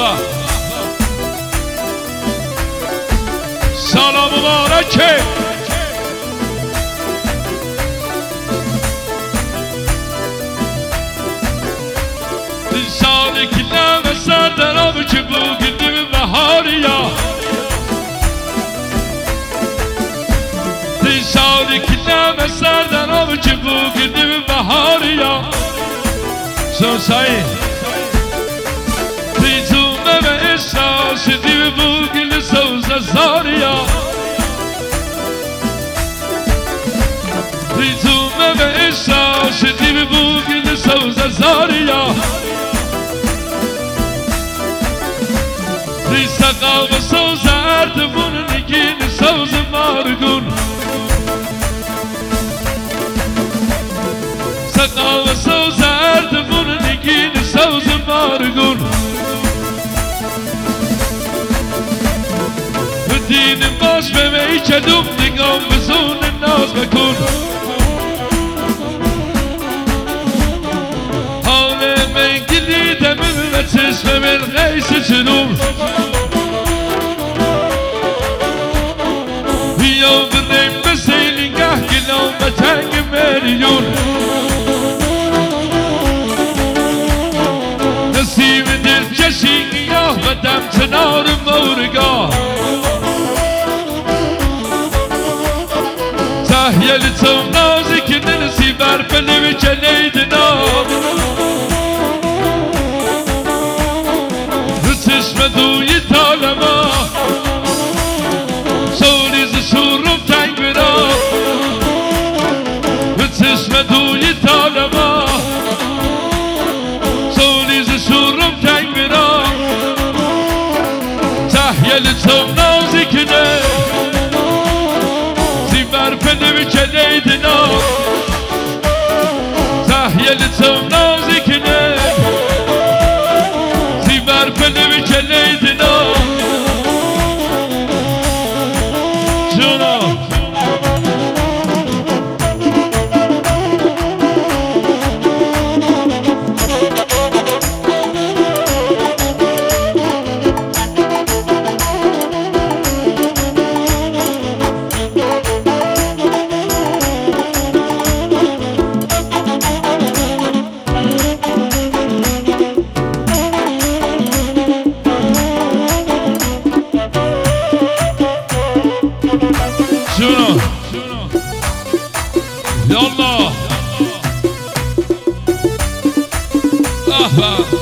سلام مبارکه سالی که نم سر در آب که بگیدیم بهاریا سالی که نم سر در آب که بگیدیم بهاریا سوسایی دیتومه به احساس دیو بگیل سوز زاریا دیتومه به احساس دیو بگیل سوز زاریا سقا و سوز اردمون نگین سوز مارگون سقا و سوز اردمون نگین سوز مارگون و دین باش به می کدوم نگام بزون ناز بکن حال من گلیدم و چشم من غیش جنوب تنگ میلیون نسیم دلکشی گیاه بدم کنار مورگاه تحیل تو نازی که نرسی بر پلوی جلیدنا رو چشم دوی تالما سوریز شورم تنگ برا چشم دوی تالما سولیز شورم تنگ برا تحیل تو نازی کنه زیبر پنوی کلیدنا تحیل تو نازی کنه زیبر پنوی کلیدنا جونا يلا